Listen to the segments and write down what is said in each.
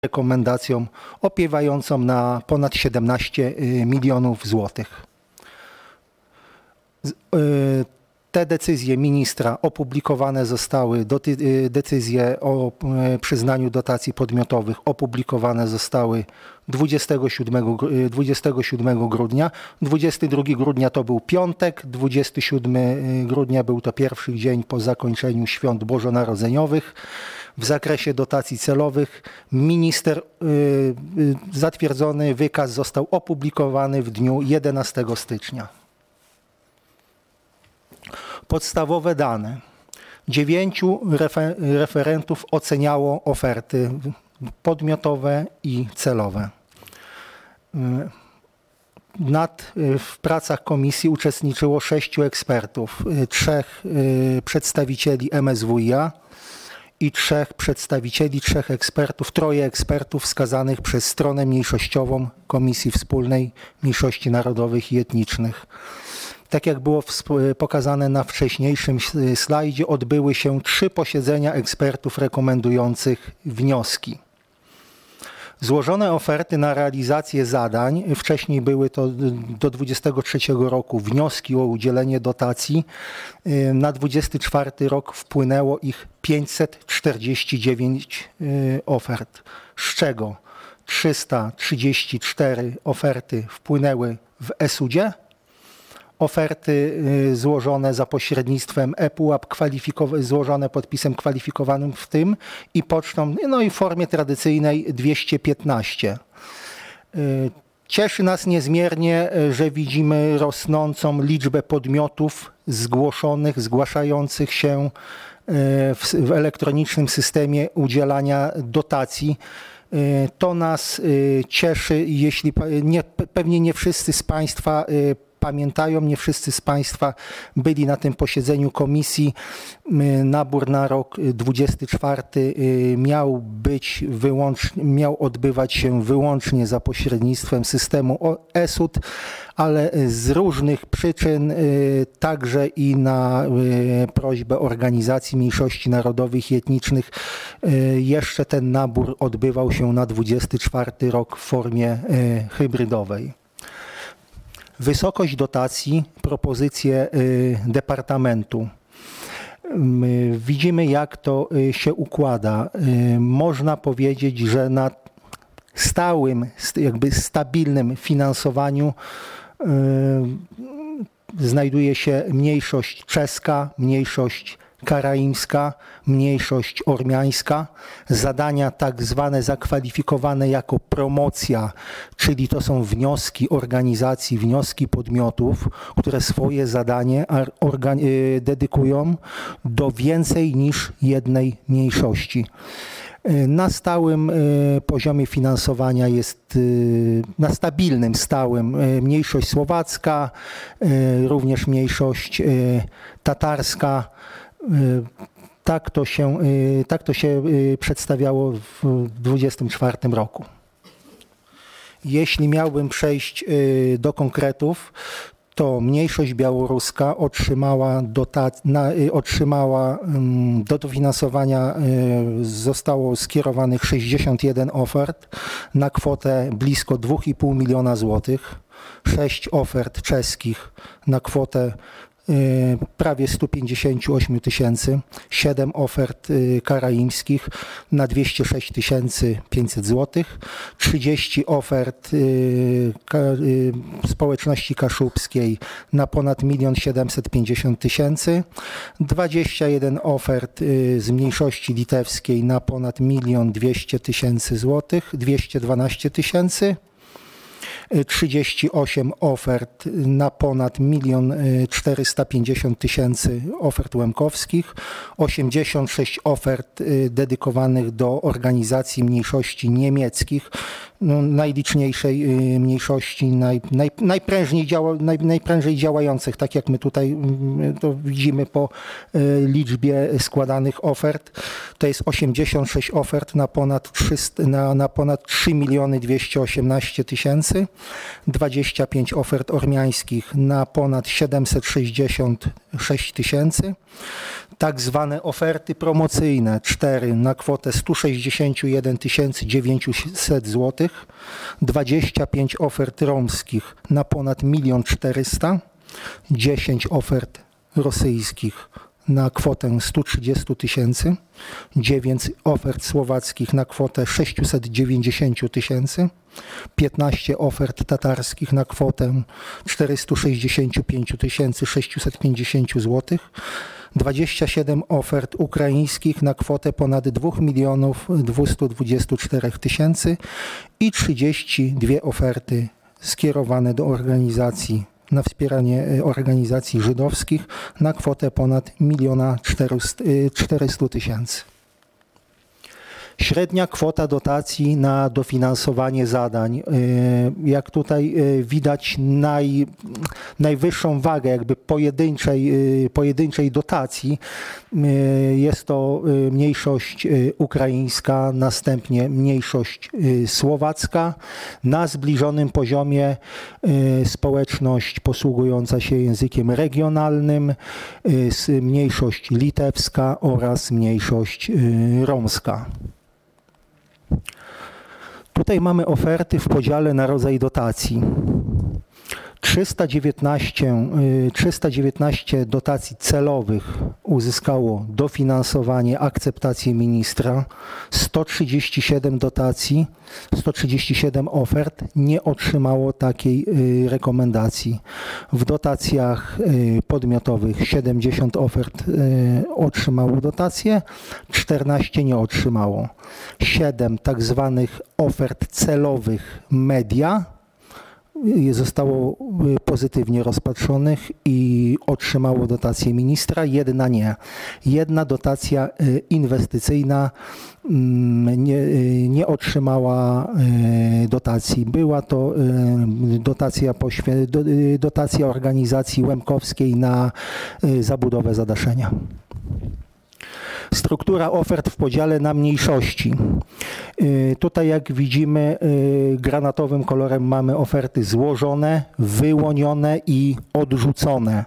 rekomendacją opiewającą na ponad 17 milionów złotych. Te decyzje ministra opublikowane zostały, decyzje o przyznaniu dotacji podmiotowych opublikowane zostały 27 grudnia. 22 grudnia to był piątek, 27 grudnia był to pierwszy dzień po zakończeniu świąt bożonarodzeniowych. W zakresie dotacji celowych zatwierdzony wykaz został opublikowany w dniu 11 stycznia. Podstawowe dane. 9 referentów oceniało oferty podmiotowe i celowe. W pracach komisji uczestniczyło 6 ekspertów, 3 przedstawicieli MSWiA i 3 ekspertów, 3 ekspertów wskazanych przez stronę mniejszościową Komisji Wspólnej Mniejszości Narodowych i Etnicznych. Tak jak było pokazane na wcześniejszym slajdzie, odbyły się 3 posiedzenia ekspertów rekomendujących wnioski. Złożone oferty na realizację zadań, wcześniej były to do 2023 roku wnioski o udzielenie dotacji, na 2024 rok wpłynęło ich 549 ofert, z czego 334 oferty wpłynęły w eSudzie, oferty złożone za pośrednictwem ePUAP, złożone podpisem kwalifikowanym w tym i pocztą, no i w formie tradycyjnej 215. Cieszy nas niezmiernie, że widzimy rosnącą liczbę podmiotów zgłaszających się w elektronicznym systemie udzielania dotacji. To nas cieszy, pewnie nie wszyscy z Państwa pamiętają, nie wszyscy z Państwa byli na tym posiedzeniu komisji. Nabór na rok 2024 miał odbywać się wyłącznie za pośrednictwem systemu eSud, ale z różnych przyczyn, także i na prośbę organizacji mniejszości narodowych i etnicznych, jeszcze ten nabór odbywał się na 2024 rok w formie hybrydowej. Wysokość dotacji, propozycje departamentu. Widzimy, jak to się układa. Można powiedzieć, że na stabilnym finansowaniu znajduje się mniejszość czeska, mniejszość karaimska, mniejszość ormiańska, zadania tak zwane zakwalifikowane jako promocja, czyli to są wnioski organizacji, wnioski podmiotów, które swoje zadanie dedykują do więcej niż jednej mniejszości. Na stałym poziomie finansowania jest, na stabilnym, stałym, mniejszość słowacka, również mniejszość tatarska. Tak to się przedstawiało w 2024 roku. Jeśli miałbym przejść do konkretów, to mniejszość białoruska otrzymała do dofinansowania zostało skierowanych 61 ofert na kwotę blisko 2,5 miliona złotych, 6 ofert czeskich na kwotę prawie 158 tysięcy, 7 ofert karaimskich na 206 500 zł, 30 ofert społeczności kaszubskiej na ponad 1 750 000, 21 ofert z mniejszości litewskiej na ponad 1 200 000 zł, 212 tysięcy, 38 ofert na ponad 1 450 000 ofert łemkowskich, 86 ofert dedykowanych do organizacji mniejszości niemieckich, najliczniejszej mniejszości, najprężej działających, tak jak my tutaj to widzimy po liczbie składanych ofert. To jest 86 ofert na ponad 3 218 000, 25 ofert ormiańskich na ponad 766 000, tak zwane oferty promocyjne 4 na kwotę 161 900 zł, 25 ofert romskich na ponad 1 400 000, 10 ofert rosyjskich na kwotę 130 000, 9 ofert słowackich na kwotę 690 000, 15 ofert tatarskich na kwotę 465 650 zł, 27 ofert ukraińskich na kwotę ponad 2 224 000 i 32 oferty skierowane do organizacji na wspieranie organizacji żydowskich na kwotę ponad 1 400 000. Średnia kwota dotacji na dofinansowanie zadań. Jak tutaj widać najwyższą wagę jakby pojedynczej dotacji jest to mniejszość ukraińska, następnie mniejszość słowacka. Na zbliżonym poziomie społeczność posługująca się językiem regionalnym, mniejszość litewska oraz mniejszość romska. Tutaj mamy oferty w podziale na rodzaj dotacji. 319 dotacji celowych uzyskało dofinansowanie, akceptację ministra, 137 ofert nie otrzymało takiej rekomendacji. W dotacjach podmiotowych 70 ofert otrzymało dotację, 14 nie otrzymało. 7 tak zwanych ofert celowych media zostało pozytywnie rozpatrzonych i otrzymało dotację ministra, jedna nie. Jedna dotacja inwestycyjna nie otrzymała dotacji. Była to dotacja organizacji łemkowskiej na zabudowę zadaszenia. Struktura ofert w podziale na mniejszości. Tutaj jak widzimy granatowym kolorem mamy oferty złożone, wyłonione i odrzucone.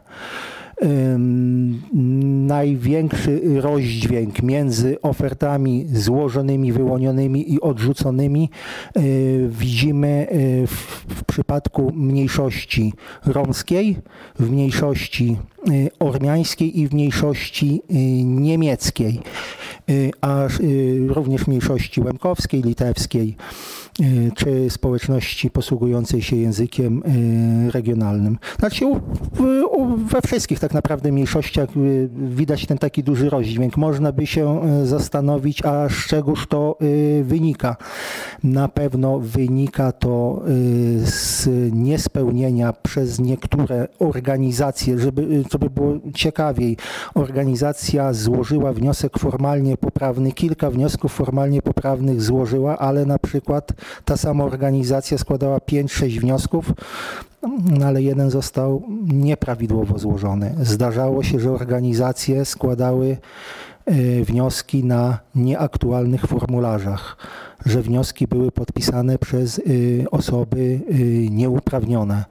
Największy rozdźwięk między ofertami złożonymi, wyłonionymi i odrzuconymi widzimy w przypadku mniejszości romskiej, w mniejszości ormiańskiej i w mniejszości niemieckiej, a również mniejszości łemkowskiej, litewskiej czy społeczności posługującej się językiem regionalnym. Znaczy we wszystkich tak naprawdę mniejszościach widać ten taki duży rozdźwięk. Można by się zastanowić, a z czegoż to wynika. Na pewno wynika to z niespełnienia przez niektóre organizacje, żeby było ciekawiej. Organizacja złożyła wniosek formalnie poprawny, kilka wniosków formalnie poprawnych złożyła, ale na przykład ta sama organizacja składała 5-6 wniosków, ale jeden został nieprawidłowo złożony. Zdarzało się, że organizacje składały wnioski na nieaktualnych formularzach, że wnioski były podpisane przez osoby nieuprawnione.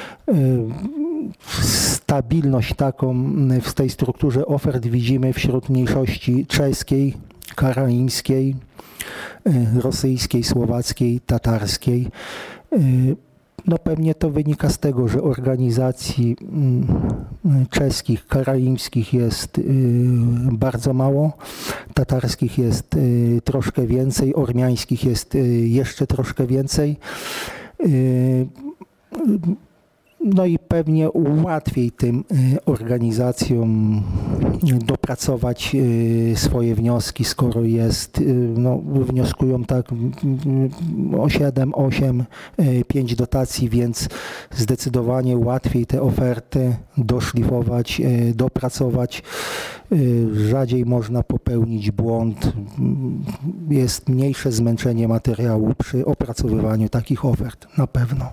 Stabilność taką w tej strukturze ofert widzimy wśród mniejszości czeskiej, karaimskiej, rosyjskiej, słowackiej, tatarskiej. No pewnie to wynika z tego, że organizacji czeskich, karaimskich jest bardzo mało, tatarskich jest troszkę więcej, ormiańskich jest jeszcze troszkę więcej. No i pewnie łatwiej tym organizacjom dopracować swoje wnioski, skoro jest, no, wnioskują tak o 7, 8, 5 dotacji, więc zdecydowanie łatwiej te oferty doszlifować, dopracować. Rzadziej można popełnić błąd, jest mniejsze zmęczenie materiału przy opracowywaniu takich ofert, na pewno.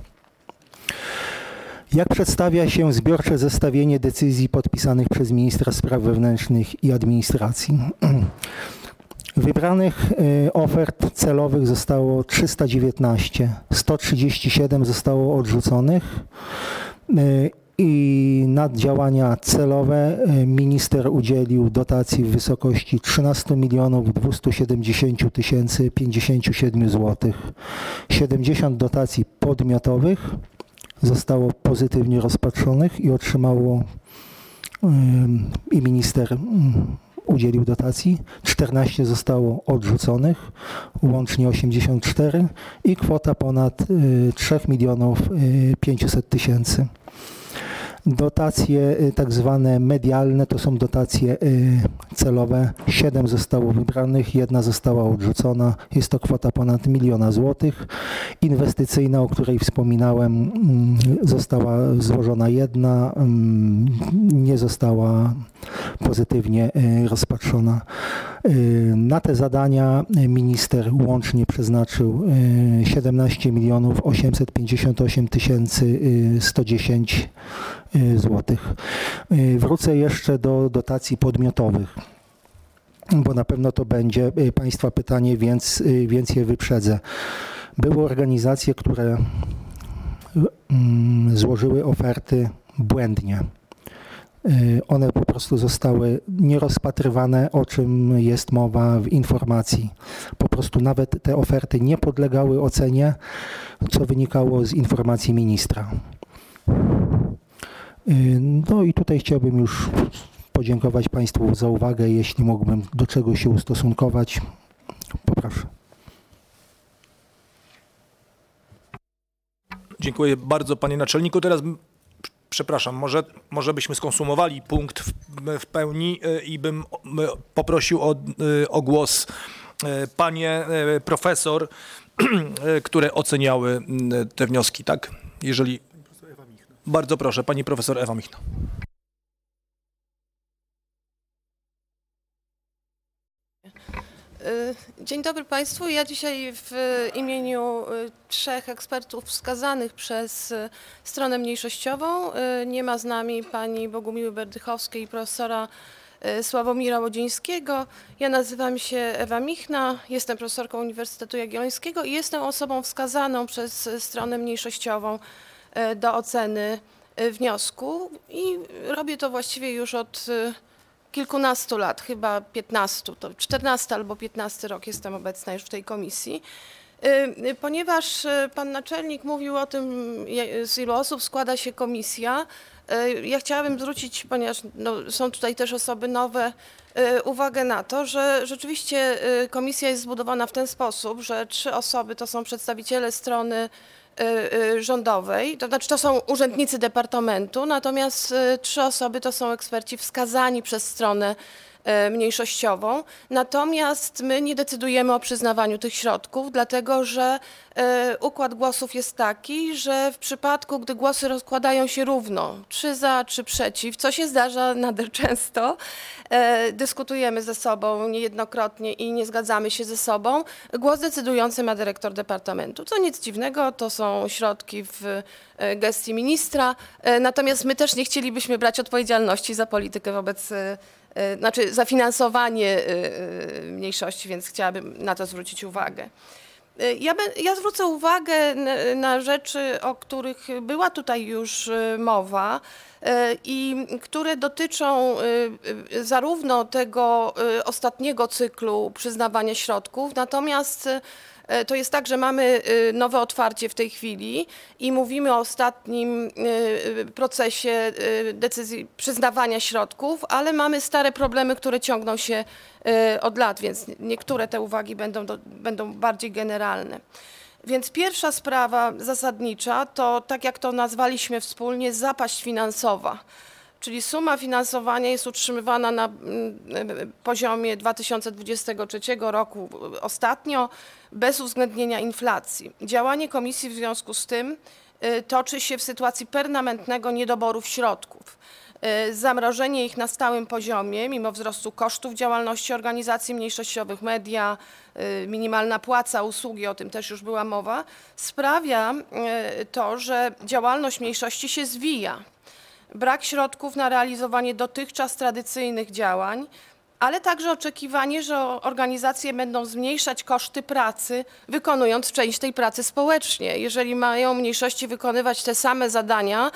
Jak przedstawia się zbiorcze zestawienie decyzji podpisanych przez ministra spraw wewnętrznych i administracji? Wybranych ofert celowych zostało 319, 137 zostało odrzuconych i na działania celowe minister udzielił dotacji w wysokości 13 270 057 zł. 70 dotacji podmiotowych zostało pozytywnie rozpatrzonych i otrzymało i minister udzielił dotacji. 14 zostało odrzuconych, łącznie 84 i kwota ponad 3 500 000. Dotacje tak zwane medialne to są dotacje celowe. 7 zostało wybranych, 1 została odrzucona. Jest to kwota ponad 1 000 000 złotych. Inwestycyjna, o której wspominałem, została złożona 1, nie została pozytywnie rozpatrzona. Na te zadania minister łącznie przeznaczył 17 858 110 złotych. Wrócę jeszcze do dotacji podmiotowych, bo na pewno to będzie Państwa pytanie, więc je wyprzedzę. Były organizacje, które złożyły oferty błędnie. One po prostu zostały nierozpatrywane, o czym jest mowa w informacji. Po prostu nawet te oferty nie podlegały ocenie, co wynikało z informacji ministra. No i tutaj chciałbym już podziękować Państwu za uwagę. Jeśli mógłbym do czegoś się ustosunkować, poproszę. Dziękuję bardzo, panie naczelniku. Teraz, przepraszam, może byśmy skonsumowali punkt w pełni i bym poprosił o głos panie profesor, które oceniały te wnioski, tak? Jeżeli... Bardzo proszę, pani profesor Ewa Michna. Dzień dobry Państwu. Ja dzisiaj w imieniu 3 ekspertów wskazanych przez stronę mniejszościową, nie ma z nami pani Bogumiły Berdychowskiej i profesora Sławomira Łodzińskiego. Ja nazywam się Ewa Michna, jestem profesorką Uniwersytetu Jagiellońskiego i jestem osobą wskazaną przez stronę mniejszościową do oceny wniosku i robię to właściwie już od kilkunastu lat, chyba 15, to 14 albo 15 rok jestem obecna już w tej komisji. Ponieważ pan naczelnik mówił o tym, z ilu osób składa się komisja, ja chciałabym zwrócić, ponieważ no, są tutaj też osoby nowe, uwagę na to, że rzeczywiście komisja jest zbudowana w ten sposób, że 3 osoby to są przedstawiciele strony rządowej, to znaczy to są urzędnicy departamentu, natomiast 3 osoby to są eksperci wskazani przez stronę mniejszościową. Natomiast my nie decydujemy o przyznawaniu tych środków, dlatego że układ głosów jest taki, że w przypadku, gdy głosy rozkładają się równo, 3 za, 3 przeciw, co się zdarza nader często, dyskutujemy ze sobą niejednokrotnie i nie zgadzamy się ze sobą, głos decydujący ma dyrektor departamentu. Co nic dziwnego, to są środki w gestii ministra, natomiast my też nie chcielibyśmy brać odpowiedzialności za politykę wobec znaczy za finansowanie mniejszości, więc chciałabym na to zwrócić uwagę. Ja zwrócę uwagę na rzeczy, o których była tutaj już mowa i które dotyczą zarówno tego ostatniego cyklu przyznawania środków, natomiast to jest tak, że mamy nowe otwarcie w tej chwili i mówimy o ostatnim procesie decyzji przyznawania środków, ale mamy stare problemy, które ciągną się od lat, więc niektóre te uwagi będą bardziej generalne. Więc pierwsza sprawa zasadnicza to, tak jak to nazwaliśmy wspólnie, zapaść finansowa. Czyli suma finansowania jest utrzymywana na poziomie 2023 roku ostatnio, bez uwzględnienia inflacji. Działanie komisji w związku z tym toczy się w sytuacji permanentnego niedoborów środków. Zamrożenie ich na stałym poziomie, mimo wzrostu kosztów działalności organizacji mniejszościowych, media, minimalna płaca, usługi, o tym też już była mowa, sprawia to, że działalność mniejszości się zwija. Brak środków na realizowanie dotychczas tradycyjnych działań, ale także oczekiwanie, że organizacje będą zmniejszać koszty pracy, wykonując część tej pracy społecznie. Jeżeli mają mniejszości wykonywać te same zadania,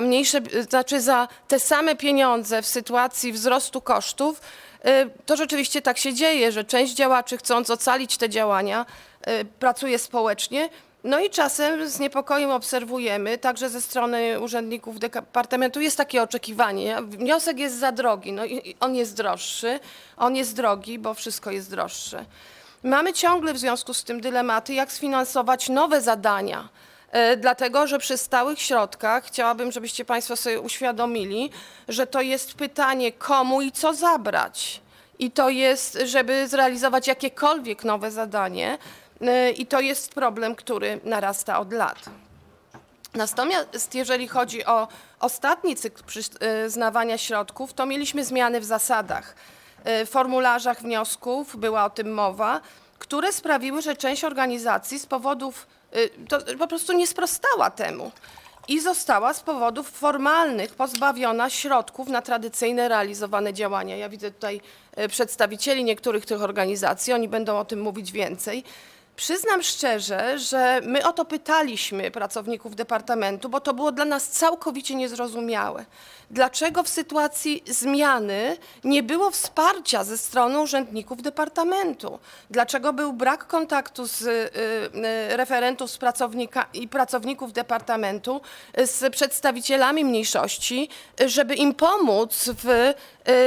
za te same pieniądze w sytuacji wzrostu kosztów, to rzeczywiście tak się dzieje, że część działaczy, chcąc ocalić te działania, pracuje społecznie. No i czasem z niepokojem obserwujemy, także ze strony urzędników departamentu jest takie oczekiwanie. Wniosek jest za drogi, no i on jest droższy, on jest drogi, bo wszystko jest droższe. Mamy ciągle w związku z tym dylematy, jak sfinansować nowe zadania. Dlatego, że przy stałych środkach chciałabym, żebyście Państwo sobie uświadomili, że to jest pytanie, komu i co zabrać. I to jest, żeby zrealizować jakiekolwiek nowe zadanie, i to jest problem, który narasta od lat. Natomiast jeżeli chodzi o ostatni cykl przyznawania środków, to mieliśmy zmiany w zasadach. W formularzach wniosków była o tym mowa, które sprawiły, że część organizacji z powodów, to po prostu nie sprostała temu i została z powodów formalnych pozbawiona środków na tradycyjne realizowane działania. Ja widzę tutaj przedstawicieli niektórych tych organizacji, oni będą o tym mówić więcej. Przyznam szczerze, że my o to pytaliśmy pracowników departamentu, bo to było dla nas całkowicie niezrozumiałe. Dlaczego w sytuacji zmiany nie było wsparcia ze strony urzędników departamentu? Dlaczego był brak kontaktu z referentów i pracowników departamentu z przedstawicielami mniejszości, żeby im pomóc w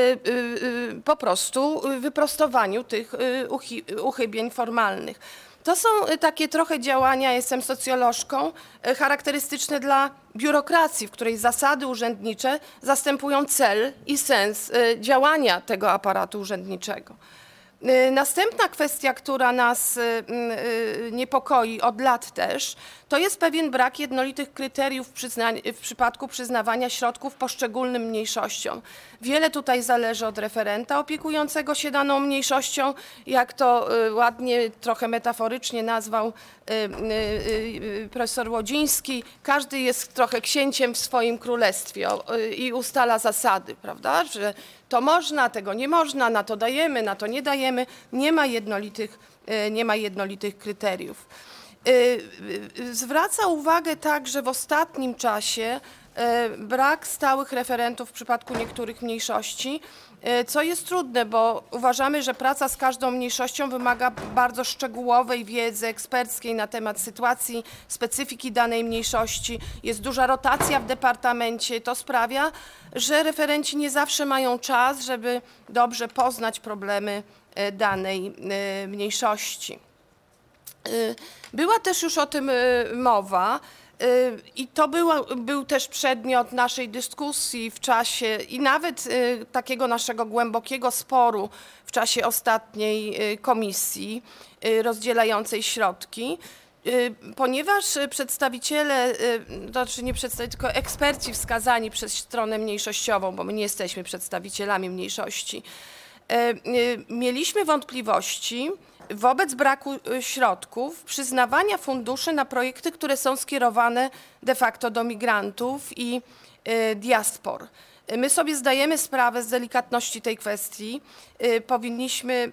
po prostu wyprostowaniu tych uchybień formalnych? To są takie trochę działania, jestem socjolożką, charakterystyczne dla biurokracji, w której zasady urzędnicze zastępują cel i sens działania tego aparatu urzędniczego. Następna kwestia, która nas niepokoi od lat też, to jest pewien brak jednolitych kryteriów w przypadku przyznawania środków poszczególnym mniejszościom. Wiele tutaj zależy od referenta opiekującego się daną mniejszością, jak to ładnie, trochę metaforycznie nazwał profesor Łodziński. Każdy jest trochę księciem w swoim królestwie i ustala zasady, prawda? Że to można, tego nie można, na to dajemy, na to nie dajemy. Nie ma jednolitych kryteriów. Zwraca uwagę także w ostatnim czasie brak stałych referentów w przypadku niektórych mniejszości, co jest trudne, bo uważamy, że praca z każdą mniejszością wymaga bardzo szczegółowej wiedzy eksperckiej na temat sytuacji, specyfiki danej mniejszości. Jest duża rotacja w departamencie. To sprawia, że referenci nie zawsze mają czas, żeby dobrze poznać problemy danej mniejszości. Była też już o tym mowa i to był też przedmiot naszej dyskusji w czasie i nawet takiego naszego głębokiego sporu w czasie ostatniej komisji rozdzielającej środki, ponieważ przedstawiciele, znaczy nie przedstawiciele, tylko eksperci wskazani przez stronę mniejszościową, bo my nie jesteśmy przedstawicielami mniejszości, mieliśmy wątpliwości wobec braku środków przyznawania funduszy na projekty, które są skierowane de facto do migrantów i diaspor. My sobie zdajemy sprawę z delikatności tej kwestii. Powinniśmy,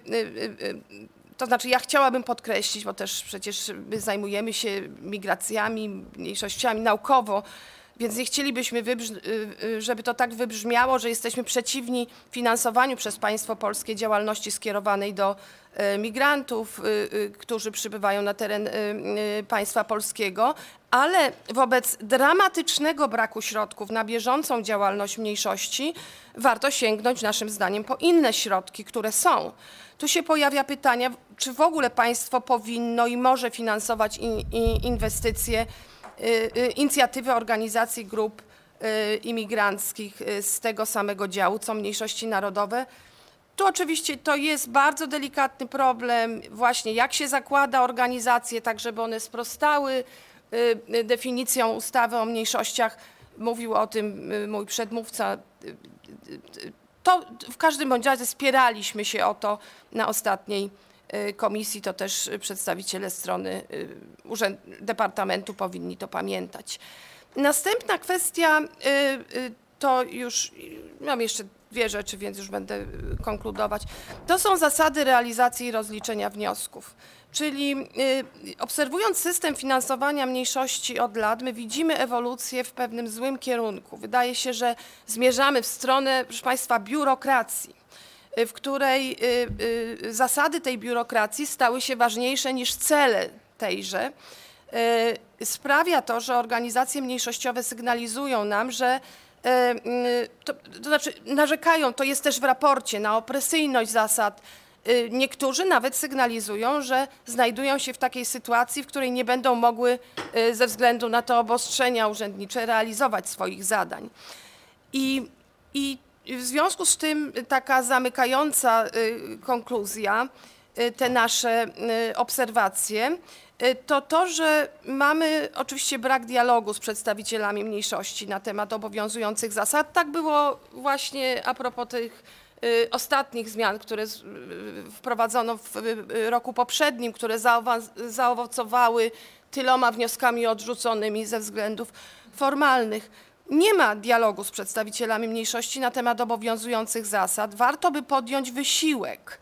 to znaczy ja chciałabym podkreślić, bo też przecież my zajmujemy się migracjami, mniejszościami naukowo, więc nie chcielibyśmy, żeby to tak wybrzmiało, że jesteśmy przeciwni finansowaniu przez państwo polskie działalności skierowanej do migrantów, którzy przybywają na teren państwa polskiego, Ale wobec dramatycznego braku środków na bieżącą działalność mniejszości warto sięgnąć naszym zdaniem po inne środki, które są. Tu się pojawia pytanie, czy w ogóle państwo powinno i może finansować inwestycje, inicjatywy organizacji grup imigranckich z tego samego działu, co mniejszości narodowe. Tu oczywiście to jest bardzo delikatny problem, właśnie jak się zakłada organizacje, tak żeby one sprostały definicją ustawy o mniejszościach. Mówił o tym mój przedmówca. To w każdym bądź razie spieraliśmy się o to na ostatniej komisji, to też przedstawiciele strony Departamentu powinni to pamiętać. Następna kwestia, to już mam jeszcze dwie rzeczy, więc już będę konkludować. To są zasady realizacji i rozliczenia wniosków. Czyli obserwując system finansowania mniejszości od lat, my widzimy ewolucję w pewnym złym kierunku. Wydaje się, że zmierzamy w stronę, proszę państwa, biurokracji, w której zasady tej biurokracji stały się ważniejsze niż cele tejże. Sprawia to, że organizacje mniejszościowe sygnalizują nam, że to znaczy narzekają, to jest też w raporcie, na opresyjność zasad. Niektórzy nawet sygnalizują, że znajdują się w takiej sytuacji, w której nie będą mogły ze względu na te obostrzenia urzędnicze realizować swoich zadań. I w związku z tym taka zamykająca konkluzja, te nasze obserwacje, to, że mamy oczywiście brak dialogu z przedstawicielami mniejszości na temat obowiązujących zasad. Tak było właśnie a propos tych ostatnich zmian, które wprowadzono w roku poprzednim, które zaowocowały tyloma wnioskami odrzuconymi ze względów formalnych. Nie ma dialogu z przedstawicielami mniejszości na temat obowiązujących zasad. Warto by podjąć wysiłek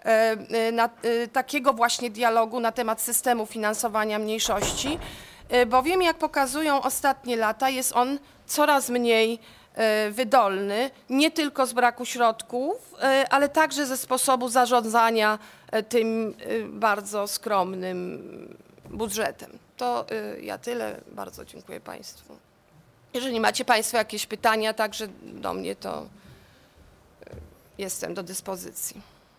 takiego właśnie dialogu na temat systemu finansowania mniejszości, bowiem jak pokazują ostatnie lata, jest on coraz mniej wydolny, nie tylko z braku środków, ale także ze sposobu zarządzania tym bardzo skromnym budżetem. To ja tyle. Bardzo dziękuję państwu. Jeżeli macie państwo jakieś pytania także do mnie, to jestem do dyspozycji.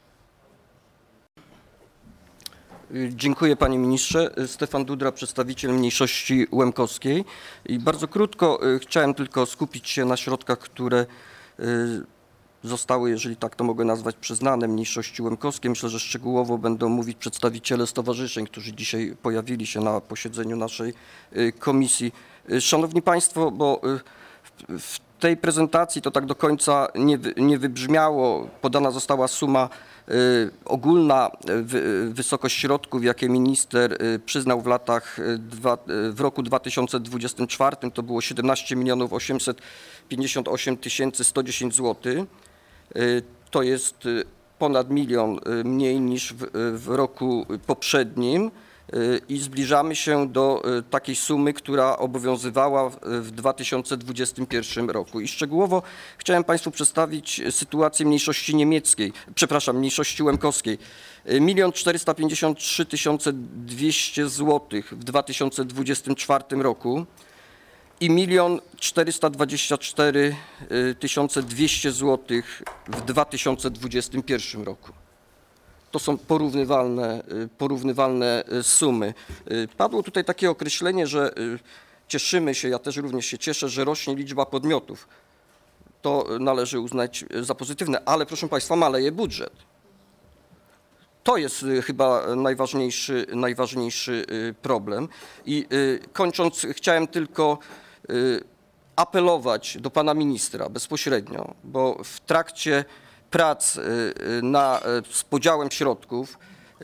Dziękuję panie ministrze. Stefan Dudra, przedstawiciel mniejszości łemkowskiej. I bardzo krótko chciałem tylko skupić się na środkach, które zostały, jeżeli tak to mogę nazwać, przyznane mniejszości łemkowskiej. Myślę, że szczegółowo będą mówić przedstawiciele stowarzyszeń, którzy dzisiaj pojawili się na posiedzeniu naszej komisji. Szanowni państwo, bo w tej prezentacji to tak do końca nie wybrzmiało, podana została suma ogólna, wysokość środków, jakie minister przyznał w roku 2024, to było 17 858 110 zł. To jest ponad 1 000 000 mniej niż w roku poprzednim i zbliżamy się do takiej sumy, która obowiązywała w 2021 roku. I szczegółowo chciałem państwu przedstawić sytuację mniejszości niemieckiej, przepraszam, mniejszości łemkowskiej. 1 453 200 zł w 2024 roku i 1 424 200 zł w 2021 roku. To są porównywalne sumy. Padło tutaj takie określenie, że cieszymy się, ja też również się cieszę, że rośnie liczba podmiotów. To należy uznać za pozytywne, ale proszę państwa, maleje budżet. To jest chyba najważniejszy problem. I kończąc, chciałem tylko apelować do pana ministra bezpośrednio, bo w trakcie prac z podziałem środków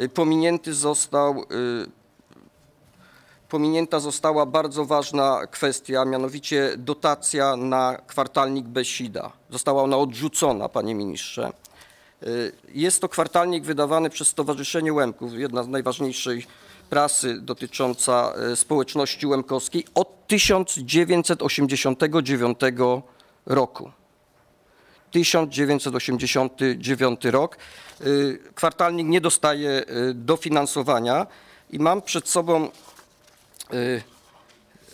pominięta została bardzo ważna kwestia, mianowicie dotacja na kwartalnik Besida. Została ona odrzucona, panie ministrze. Jest to kwartalnik wydawany przez Stowarzyszenie Łemków, jedna z najważniejszych prasy dotycząca społeczności łemkowskiej od 1989 roku. 1989 rok. Kwartalnik nie dostaje dofinansowania i mam przed sobą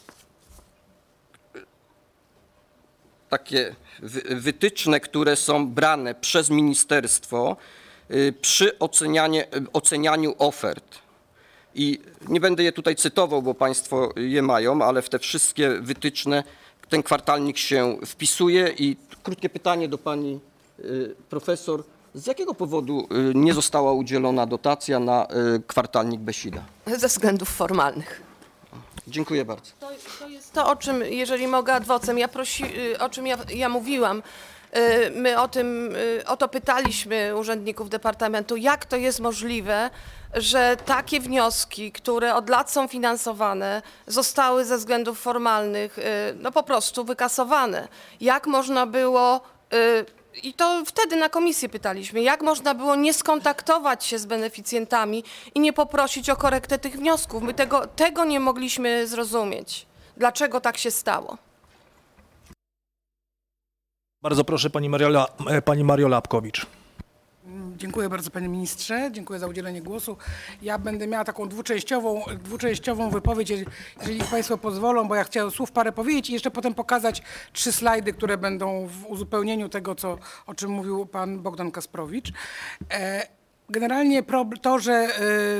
takie wytyczne, które są brane przez ministerstwo przy ocenianiu ofert. I nie będę je tutaj cytował, bo państwo je mają, ale w te wszystkie wytyczne ten kwartalnik się wpisuje. I krótkie pytanie do pani profesor. Z jakiego powodu nie została udzielona dotacja na kwartalnik Besida? Ze względów formalnych. Dziękuję bardzo. To jest to, o czym, jeżeli mogę ad vocem, o czym ja mówiłam. My o to pytaliśmy urzędników departamentu, jak to jest możliwe, że takie wnioski, które od lat są finansowane, zostały ze względów formalnych no po prostu wykasowane. Jak można było, i to wtedy na komisję pytaliśmy, jak można było nie skontaktować się z beneficjentami i nie poprosić o korektę tych wniosków. My tego nie mogliśmy zrozumieć. Dlaczego tak się stało? Bardzo proszę pani Mariola Apkowicz. Dziękuję bardzo panie ministrze, dziękuję za udzielenie głosu. Ja będę miała taką dwuczęściową wypowiedź, jeżeli państwo pozwolą, bo ja chciałem słów parę powiedzieć i jeszcze potem pokazać 3 slajdy, które będą w uzupełnieniu tego, o czym mówił pan Bogdan Kasprowicz. Generalnie to, że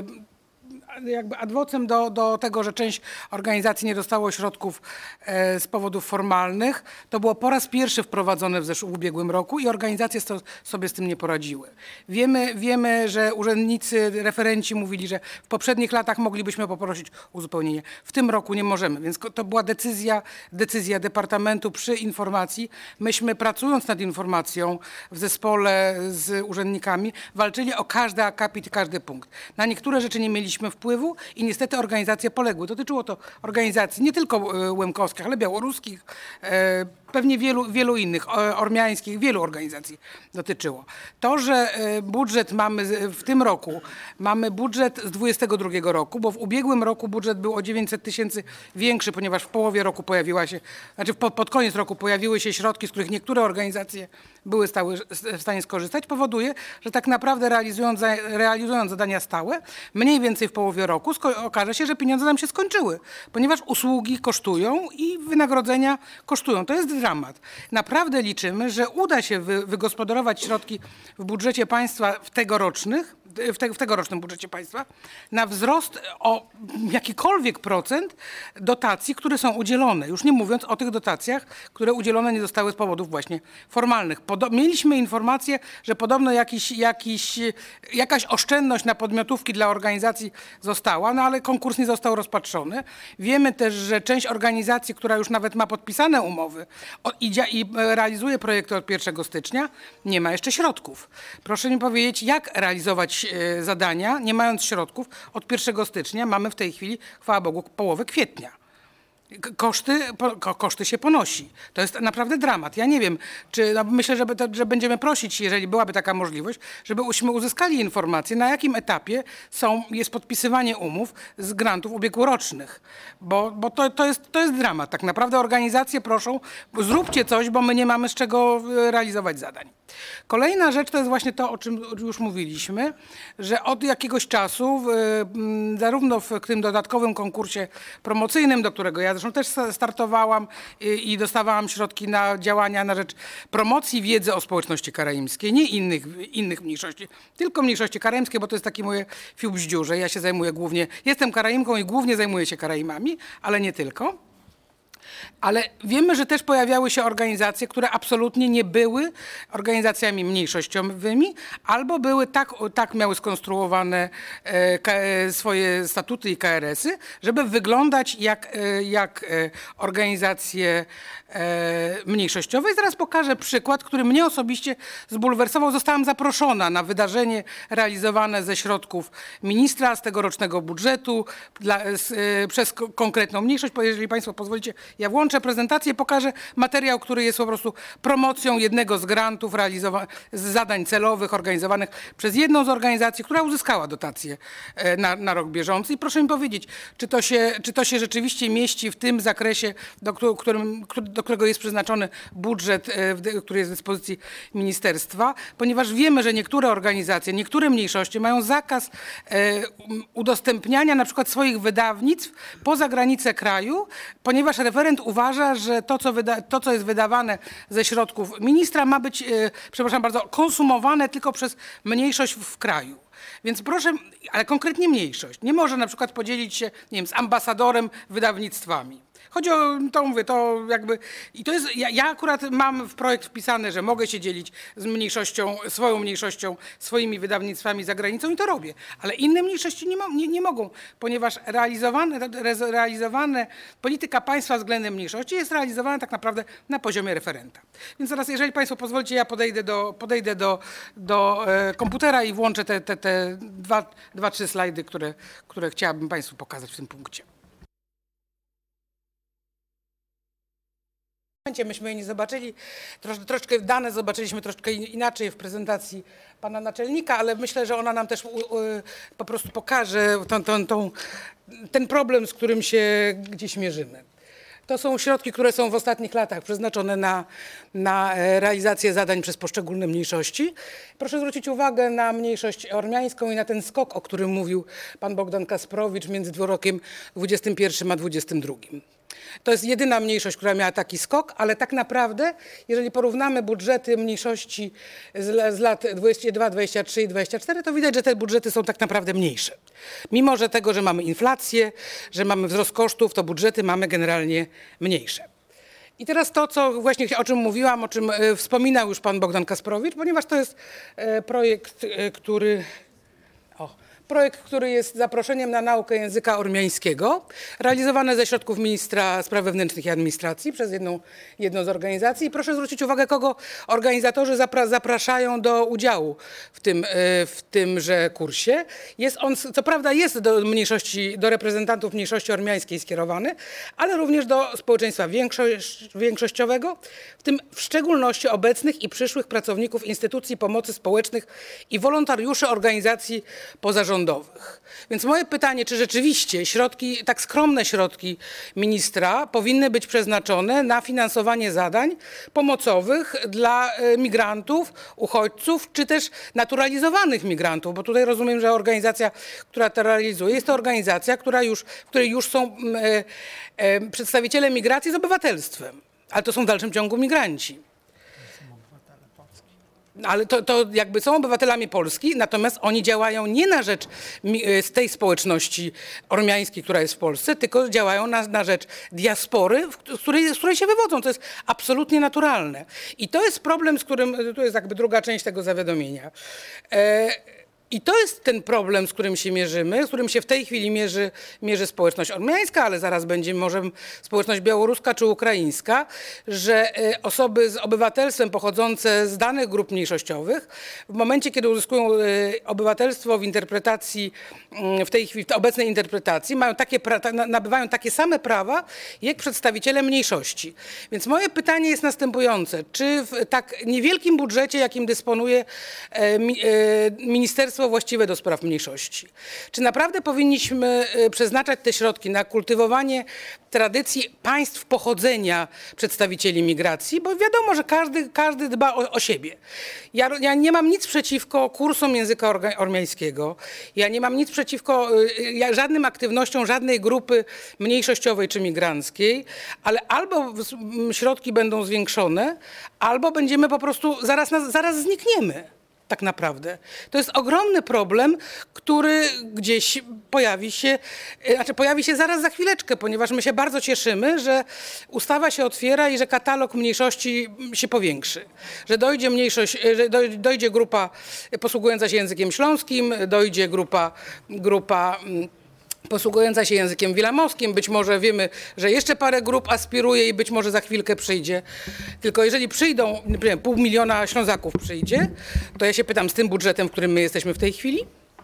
jakby ad vocem do tego, że część organizacji nie dostało środków z powodów formalnych, to było po raz pierwszy wprowadzone w ubiegłym roku i organizacje sobie z tym nie poradziły. Wiemy, że urzędnicy, referenci mówili, że w poprzednich latach moglibyśmy poprosić uzupełnienie. W tym roku nie możemy, więc to była decyzja departamentu przy informacji. Myśmy, pracując nad informacją w zespole z urzędnikami, walczyli o każdy akapit i każdy punkt. Na niektóre rzeczy nie mieliśmy wpływu i niestety organizacje poległy. Dotyczyło to organizacji nie tylko łemkowskich, ale białoruskich, pewnie wielu innych, ormiańskich, wielu organizacji dotyczyło. To, że budżet mamy w tym roku, mamy budżet z 2022 roku, bo w ubiegłym roku budżet był o 900 000 większy, ponieważ w połowie roku pod koniec roku pojawiły się środki, z których niektóre organizacje były w stanie skorzystać, powoduje, że tak naprawdę realizując zadania stałe, mniej więcej w połowie roku okaże się, że pieniądze nam się skończyły, ponieważ usługi kosztują i wynagrodzenia kosztują. To jest dramat. Naprawdę liczymy, że uda się wygospodarować środki w budżecie państwa w tegorocznym budżecie państwa na wzrost o jakikolwiek procent dotacji, które są udzielone. Już nie mówiąc o tych dotacjach, które udzielone nie zostały z powodów właśnie formalnych. Mieliśmy informację, że podobno jakaś oszczędność na podmiotówki dla organizacji została, no ale konkurs nie został rozpatrzony. Wiemy też, że część organizacji, która już nawet ma podpisane umowy i realizuje projekty od 1 stycznia, nie ma jeszcze środków. Proszę mi powiedzieć, jak realizować zadania, nie mając środków od 1 stycznia, mamy w tej chwili, chwała Bogu, połowę kwietnia. Koszty się ponosi. To jest naprawdę dramat. Ja nie wiem, myślę, że będziemy prosić, jeżeli byłaby taka możliwość, żebyśmy uzyskali informację, na jakim etapie jest podpisywanie umów z grantów ubiegłorocznych. Bo to jest dramat. Tak naprawdę organizacje proszą, zróbcie coś, bo my nie mamy z czego realizować zadań. Kolejna rzecz to jest właśnie to, o czym już mówiliśmy, że od jakiegoś czasu, zarówno w tym dodatkowym konkursie promocyjnym, do którego ja zresztą też startowałam i dostawałam środki na działania na rzecz promocji wiedzy o społeczności karaimskiej, nie innych mniejszości, tylko mniejszości karaimskiej, bo to jest taki moje fiu bździurze. Ja się zajmuję jestem Karaimką i głównie zajmuję się Karaimami, ale nie tylko. Ale wiemy, że też pojawiały się organizacje, które absolutnie nie były organizacjami mniejszościowymi, albo były tak miały skonstruowane swoje statuty i KRS-y, żeby wyglądać jak organizacje mniejszościowe. I zaraz pokażę przykład, który mnie osobiście zbulwersował. Zostałam zaproszona na wydarzenie realizowane ze środków ministra z tegorocznego budżetu przez konkretną mniejszość. Jeżeli państwo pozwolicie, ja włączę prezentację, pokażę materiał, który jest po prostu promocją jednego z grantów z zadań celowych organizowanych przez jedną z organizacji, która uzyskała dotację na rok bieżący. I proszę mi powiedzieć, czy to się rzeczywiście mieści w tym zakresie, do którego jest przeznaczony budżet, który jest w dyspozycji ministerstwa, ponieważ wiemy, że niektóre organizacje, niektóre mniejszości mają zakaz udostępniania na przykład swoich wydawnictw poza granice kraju, ponieważ referent uważa, że to, co jest wydawane ze środków ministra, ma być, przepraszam bardzo, konsumowane tylko przez mniejszość w kraju. Więc proszę, ale konkretnie mniejszość. Nie może na przykład podzielić się, nie wiem, z ambasadorem wydawnictwami. Chodzi o, to mówię, to jakby, i to jest, ja akurat mam w projekt wpisane, że mogę się dzielić z mniejszością, swoimi wydawnictwami za granicą i to robię. Ale inne mniejszości nie mogą, ponieważ realizowane polityka państwa względem mniejszości jest realizowana tak naprawdę na poziomie referenta. Więc teraz, jeżeli państwo pozwolicie, ja podejdę do komputera i włączę te dwa, trzy slajdy, które chciałabym państwu pokazać w tym punkcie. Myśmy jej nie zobaczyli, troszeczkę dane zobaczyliśmy troszkę inaczej w prezentacji pana naczelnika, ale myślę, że ona nam też po prostu pokaże ten problem, z którym się gdzieś mierzymy. To są środki, które są w ostatnich latach przeznaczone na realizację zadań przez poszczególne mniejszości. Proszę zwrócić uwagę na mniejszość ormiańską i na ten skok, o którym mówił pan Bogdan Kasprowicz między rokiem 21 a 22. To jest jedyna mniejszość, która miała taki skok, ale tak naprawdę, jeżeli porównamy budżety mniejszości z lat 22, 23 i 24, to widać, że te budżety są tak naprawdę mniejsze. Mimo że tego, że mamy inflację, że mamy wzrost kosztów, to budżety mamy generalnie mniejsze. I teraz to, o czym mówiłam, o czym wspominał już pan Bogdan Kasprowicz, ponieważ to jest projekt, który jest zaproszeniem na naukę języka ormiańskiego, realizowany ze środków ministra spraw wewnętrznych i administracji przez jedną z organizacji. I proszę zwrócić uwagę, kogo organizatorzy zapraszają do udziału w tymże kursie. Jest on, co prawda jest do reprezentantów mniejszości ormiańskiej skierowany, ale również do społeczeństwa większościowego, w tym w szczególności obecnych i przyszłych pracowników instytucji pomocy społecznych i wolontariuszy organizacji pozarządowych. Więc moje pytanie, czy rzeczywiście środki, tak skromne środki ministra powinny być przeznaczone na finansowanie zadań pomocowych dla migrantów, uchodźców, czy też naturalizowanych migrantów, bo tutaj rozumiem, że organizacja, która to realizuje, jest to organizacja, w której już są przedstawiciele migracji z obywatelstwem, ale to są w dalszym ciągu migranci. Ale to jakby są obywatelami Polski, natomiast oni działają nie na rzecz z tej społeczności ormiańskiej, która jest w Polsce, tylko działają na rzecz diaspory, z której się wywodzą. To jest absolutnie naturalne. I to jest problem, tu jest jakby druga część tego zawiadomienia. I to jest ten problem, z którym się mierzymy, z którym się w tej chwili mierzy społeczność ormiańska, ale zaraz będzie może społeczność białoruska czy ukraińska, że osoby z obywatelstwem pochodzące z danych grup mniejszościowych w momencie, kiedy uzyskują obywatelstwo w interpretacji, w tej chwili, w obecnej interpretacji, nabywają takie same prawa jak przedstawiciele mniejszości. Więc moje pytanie jest następujące. Czy w tak niewielkim budżecie, jakim dysponuje ministerstwo właściwe do spraw mniejszości, czy naprawdę powinniśmy przeznaczać te środki na kultywowanie tradycji państw pochodzenia przedstawicieli migracji, bo wiadomo, że każdy dba o siebie. Ja nie mam nic przeciwko kursom języka ormiańskiego, ja nie mam nic przeciwko żadnym aktywnościom żadnej grupy mniejszościowej czy migranckiej, ale albo środki będą zwiększone, albo będziemy po prostu, zaraz znikniemy. Tak naprawdę. To jest ogromny problem, który gdzieś pojawi się zaraz za chwileczkę, ponieważ my się bardzo cieszymy, że ustawa się otwiera i że katalog mniejszości się powiększy. Że dojdzie grupa posługująca się językiem śląskim, dojdzie grupa posługująca się językiem wilamowskim. Być może wiemy, że jeszcze parę grup aspiruje i być może za chwilkę przyjdzie. Tylko jeżeli przyjdą, nie wiem, 500 000 Ślązaków przyjdzie, to ja się pytam, z tym budżetem, w którym my jesteśmy w tej chwili?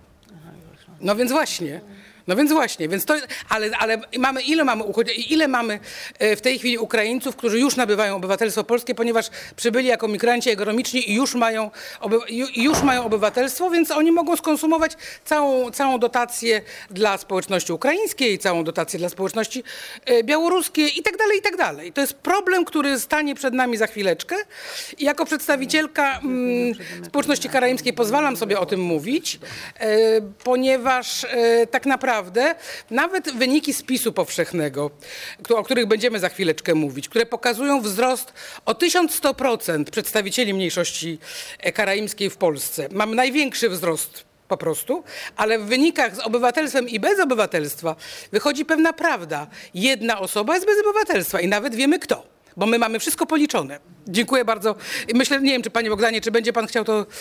No więc właśnie. Więc to, ale ile mamy w tej chwili Ukraińców, którzy już nabywają obywatelstwo polskie, ponieważ przybyli jako migranci ekonomiczni i już mają obywatelstwo, więc oni mogą skonsumować całą dotację dla społeczności ukraińskiej, całą dotację dla społeczności białoruskiej i tak dalej. To jest problem, który stanie przed nami za chwileczkę. I jako przedstawicielka społeczności karaimskiej pozwalam sobie o tym mówić, ponieważ tak naprawdę naprawdę nawet wyniki spisu powszechnego, o których będziemy za chwileczkę mówić, które pokazują wzrost o 1100% przedstawicieli mniejszości karaimskiej w Polsce. Mamy największy wzrost po prostu, ale w wynikach z obywatelstwem i bez obywatelstwa wychodzi pewna prawda. Jedna osoba jest bez obywatelstwa i nawet wiemy kto, bo my mamy wszystko policzone. Dziękuję bardzo. Myślę, nie wiem, czy panie Bogdanie, czy będzie pan chciał to...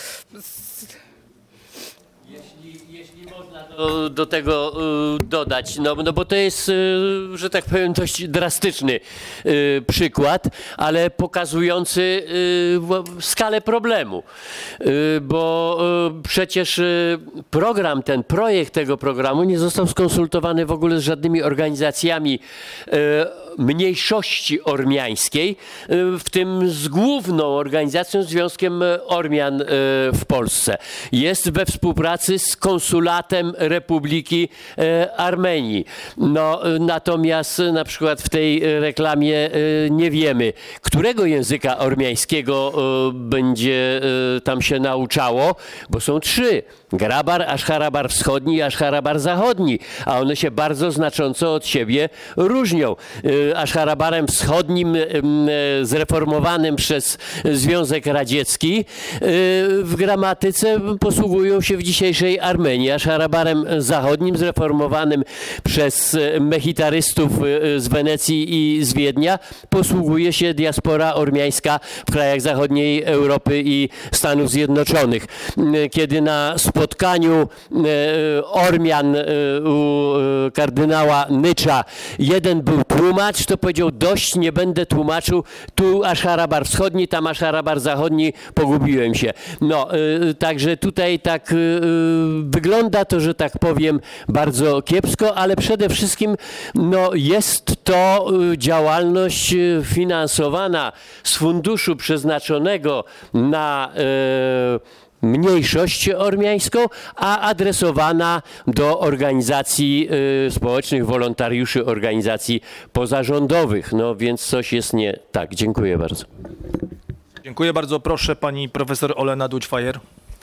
Jeśli można do tego dodać, no bo to jest, że tak powiem, dość drastyczny przykład, ale pokazujący skalę problemu, bo przecież projekt tego programu nie został skonsultowany w ogóle z żadnymi organizacjami mniejszości ormiańskiej, w tym z główną organizacją, Związkiem Ormian w Polsce. Jest we współpracy z konsulatem Republiki Armenii. No, natomiast na przykład w tej reklamie nie wiemy, którego języka ormiańskiego będzie tam się nauczało, bo są 3. Grabar, Aszcharabar Wschodni i Aszcharabar Zachodni, a one się bardzo znacząco od siebie różnią. Aszcharabarem Wschodnim, zreformowanym przez Związek Radziecki, w gramatyce posługują się w dzisiejszej Armenii. Aszcharabarem Zachodnim, zreformowanym przez mechitarystów z Wenecji i z Wiednia, posługuje się diaspora ormiańska w krajach zachodniej Europy i Stanów Zjednoczonych. Kiedy na spotkaniu Ormian u kardynała Nycza jeden był tłumacz, to powiedział: dość, nie będę tłumaczył, tu Aszcharabar Wschodni, tam Aszcharabar Zachodni, pogubiłem się. No, także tutaj tak wygląda to, że tak powiem, bardzo kiepsko, ale przede wszystkim no, jest to działalność finansowana z funduszu przeznaczonego na mniejszość ormiańską, a adresowana do organizacji społecznych, wolontariuszy, organizacji pozarządowych. No więc coś jest nie tak. Dziękuję bardzo. Dziękuję bardzo. Proszę pani profesor Olena Dudź-Fajer.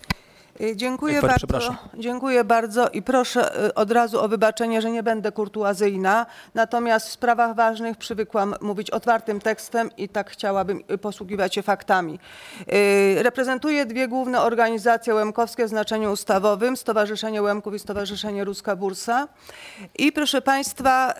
Dziękuję bardzo i proszę od razu o wybaczenie, że nie będę kurtuazyjna, natomiast w sprawach ważnych przywykłam mówić otwartym tekstem i tak chciałabym posługiwać się faktami. Reprezentuję 2 główne organizacje łemkowskie w znaczeniu ustawowym, Stowarzyszenie Łemków i Stowarzyszenie Ruska Bursa. I proszę państwa,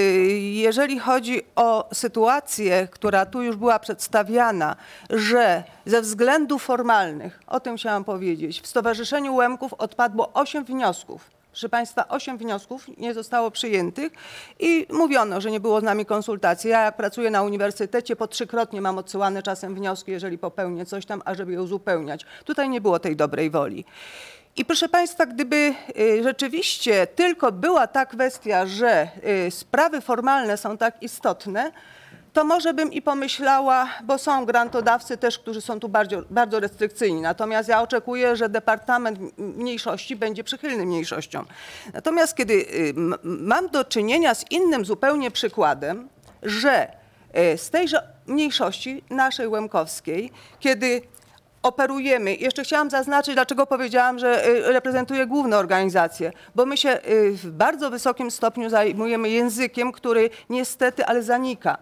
jeżeli chodzi o sytuację, która tu już była przedstawiana, że ze względów formalnych, o tym chciałam powiedzieć, w Stowarzyszeniu Łemków odpadło 8 wniosków. Proszę państwa, 8 wniosków nie zostało przyjętych i mówiono, że nie było z nami konsultacji. Ja jak pracuję na uniwersytecie, po 3-krotnie mam odsyłane czasem wnioski, jeżeli popełnię coś tam, ażeby je uzupełniać. Tutaj nie było tej dobrej woli. I proszę państwa, gdyby rzeczywiście tylko była ta kwestia, że sprawy formalne są tak istotne, to może bym i pomyślała, bo są grantodawcy też, którzy są tu bardzo restrykcyjni. Natomiast ja oczekuję, że Departament Mniejszości będzie przychylny mniejszościom. Natomiast kiedy mam do czynienia z innym zupełnie przykładem, że z tejże mniejszości naszej łemkowskiej, kiedy operujemy, jeszcze chciałam zaznaczyć, dlaczego powiedziałam, że reprezentuję główne organizacje, bo my się w bardzo wysokim stopniu zajmujemy językiem, który niestety, ale zanika.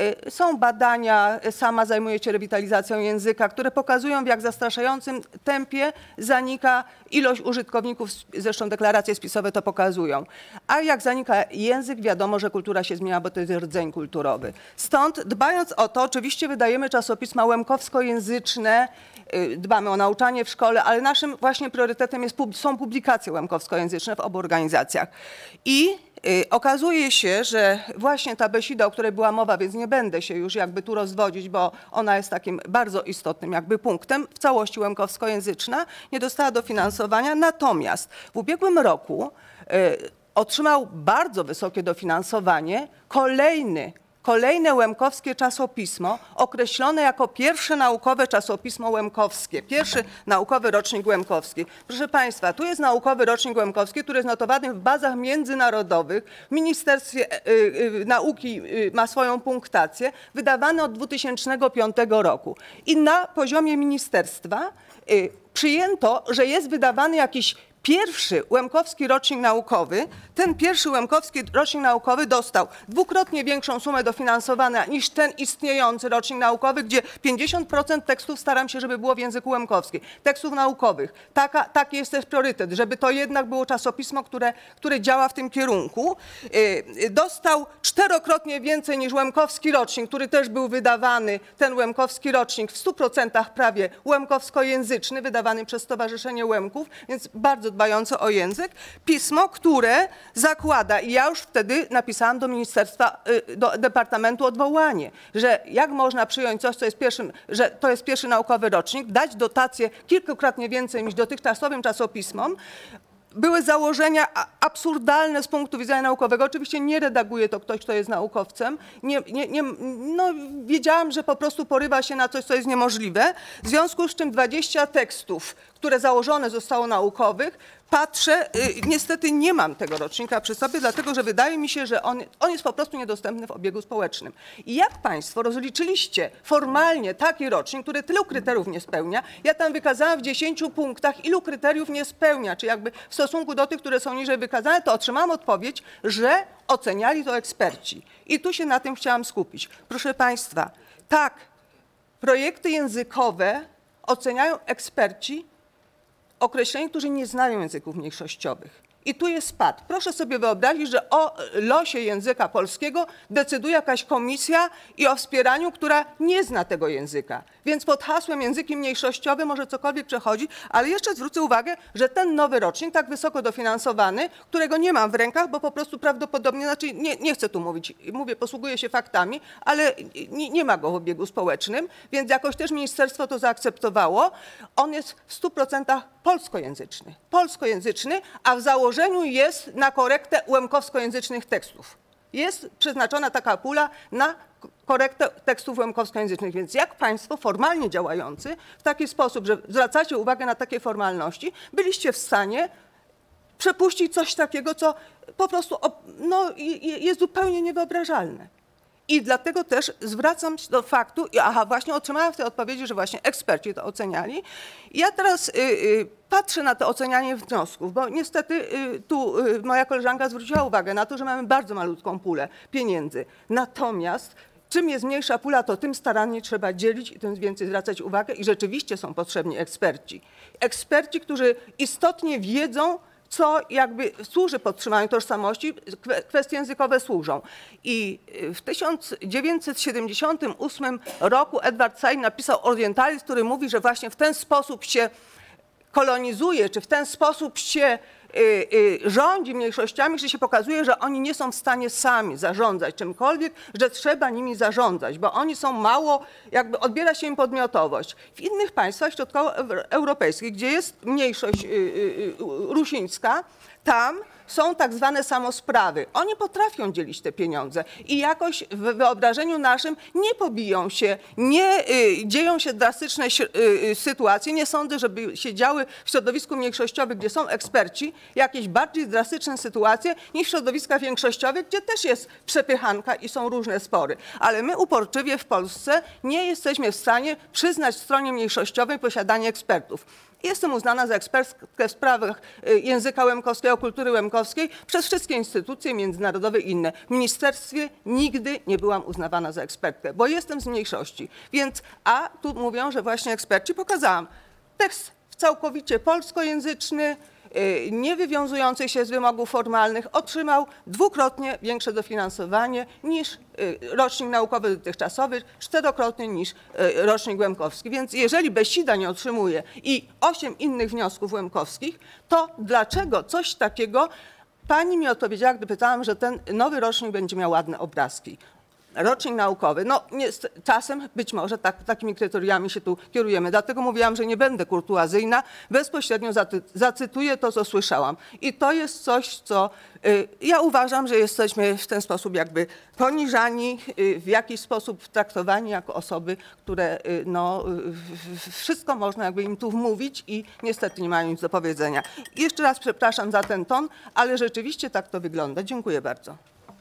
Są badania, sama zajmuję się rewitalizacją języka, które pokazują, w jak zastraszającym tempie zanika ilość użytkowników, zresztą deklaracje spisowe to pokazują. A jak zanika język, wiadomo, że kultura się zmienia, bo to jest rdzeń kulturowy. Stąd, dbając o to, oczywiście wydajemy czasopisma łemkowskojęzyczne, dbamy o nauczanie w szkole, ale naszym właśnie priorytetem są publikacje łemkowskojęzyczne w obu organizacjach. I okazuje się, że właśnie ta Besida, o której była mowa, więc nie będę się już jakby tu rozwodzić, bo ona jest takim bardzo istotnym jakby punktem, w całości łemkowskojęzyczna, nie dostała dofinansowania, natomiast w ubiegłym roku otrzymał bardzo wysokie dofinansowanie kolejne łemkowskie czasopismo, określone jako pierwsze naukowe czasopismo łemkowskie, pierwszy naukowy rocznik łemkowski. Proszę państwa, tu jest naukowy rocznik łemkowski, który jest notowany w bazach międzynarodowych, w Ministerstwie Nauki ma swoją punktację, wydawany od 2005 roku. I na poziomie ministerstwa przyjęto, że jest wydawany jakiś Pierwszy łemkowski rocznik naukowy, ten pierwszy łemkowski rocznik naukowy dostał dwukrotnie większą sumę dofinansowania niż ten istniejący rocznik naukowy, gdzie 50% tekstów staram się, żeby było w języku łemkowskim. Tekstów naukowych. Taki jest też priorytet, żeby to jednak było czasopismo, które działa w tym kierunku. Dostał 4-krotnie więcej niż łemkowski rocznik, który też był wydawany, ten łemkowski rocznik w 100% prawie łemkowskojęzyczny, wydawany przez Stowarzyszenie Łemków, więc bardzo dbające o język, pismo, które zakłada, i ja już wtedy napisałam do ministerstwa, do Departamentu odwołanie, że jak można przyjąć coś, co jest że to jest pierwszy naukowy rocznik, dać dotację kilkukrotnie więcej niż dotychczasowym czasopismom. Były założenia absurdalne z punktu widzenia naukowego. Oczywiście nie redaguje to ktoś, kto jest naukowcem. Wiedziałam, że po prostu porywa się na coś, co jest niemożliwe. W związku z czym 20 tekstów, które założone zostało naukowych, patrzę, niestety nie mam tego rocznika przy sobie, dlatego że wydaje mi się, że on jest po prostu niedostępny w obiegu społecznym. I jak państwo rozliczyliście formalnie taki rocznik, który tylu kryteriów nie spełnia, ja tam wykazałam w 10 punktach, ilu kryteriów nie spełnia, czy jakby w stosunku do tych, które są niżej wykazane, to otrzymałam odpowiedź, że oceniali to eksperci. I tu się na tym chciałam skupić. Proszę państwa, tak, projekty językowe oceniają eksperci, określeni, którzy nie znają języków mniejszościowych. I tu jest spad. Proszę sobie wyobrazić, że o losie języka polskiego decyduje jakaś komisja i o wspieraniu, która nie zna tego języka. Więc pod hasłem języki mniejszościowe może cokolwiek przechodzi, ale jeszcze zwrócę uwagę, że ten nowy rocznik, tak wysoko dofinansowany, którego nie mam w rękach, bo po prostu prawdopodobnie, znaczy nie chcę tu mówić, posługuję się faktami, ale nie ma go w obiegu społecznym, więc jakoś też ministerstwo to zaakceptowało. On jest w 100% polskojęzyczny, a w założeniu jest na korektę łemkowskojęzycznych tekstów. Jest przeznaczona taka pula na korektę tekstów łemkowskojęzycznych, więc jak państwo formalnie działający w taki sposób, że zwracacie uwagę na takie formalności, byliście w stanie przepuścić coś takiego, co po prostu jest zupełnie niewyobrażalne. I dlatego też zwracam się do faktu, właśnie otrzymałam w tej odpowiedzi, że właśnie eksperci to oceniali. Ja teraz patrzę na to ocenianie wniosków, bo niestety tu moja koleżanka zwróciła uwagę na to, że mamy bardzo malutką pulę pieniędzy. Natomiast czym jest mniejsza pula, to tym starannie trzeba dzielić i tym więcej zwracać uwagę i rzeczywiście są potrzebni eksperci. Eksperci, którzy istotnie wiedzą, co jakby służy podtrzymaniu tożsamości, kwestie językowe służą. I w 1978 roku Edward Said napisał Orientalizm, który mówi, że właśnie w ten sposób się kolonizuje, czy w ten sposób się rządzi mniejszościami, że się pokazuje, że oni nie są w stanie sami zarządzać czymkolwiek, że trzeba nimi zarządzać, bo oni są mało, jakby odbiera się im podmiotowość. W innych państwach środkowoeuropejskich, gdzie jest mniejszość rusińska, tam są tak zwane samosprawy. Oni potrafią dzielić te pieniądze i jakoś w wyobrażeniu naszym nie pobiją się, nie dzieją się drastyczne sytuacje. Nie sądzę, żeby się działy w środowisku mniejszościowym, gdzie są eksperci, jakieś bardziej drastyczne sytuacje niż w środowiskach większościowych, gdzie też jest przepychanka i są różne spory. Ale my uporczywie w Polsce nie jesteśmy w stanie przyznać stronie mniejszościowej posiadanie ekspertów. Jestem uznana za ekspertkę w sprawach języka łemkowskiego, kultury łemkowskiej przez wszystkie instytucje międzynarodowe i inne. W ministerstwie nigdy nie byłam uznawana za ekspertkę, bo jestem z mniejszości. Więc, tu mówią, że właśnie eksperci, pokazałam tekst całkowicie polskojęzyczny, nie wywiązujący się z wymogów formalnych, otrzymał dwukrotnie większe dofinansowanie niż rocznik naukowy dotychczasowy, 4-krotnie niż rocznik łemkowski. Więc jeżeli Besida nie otrzymuje i 8 innych wniosków łemkowskich, to dlaczego coś takiego? Pani mi odpowiedziała, gdy pytałam, że ten nowy rocznik będzie miał ładne obrazki. Rocznik naukowy, czasem być może takimi kryteriami się tu kierujemy. Dlatego mówiłam, że nie będę kurtuazyjna, bezpośrednio zacytuję to, co słyszałam. I to jest coś, co ja uważam, że jesteśmy w ten sposób jakby poniżani, w jakiś sposób traktowani jako osoby, które wszystko można jakby im tu wmówić i niestety nie mają nic do powiedzenia. Jeszcze raz przepraszam za ten ton, ale rzeczywiście tak to wygląda. Dziękuję bardzo.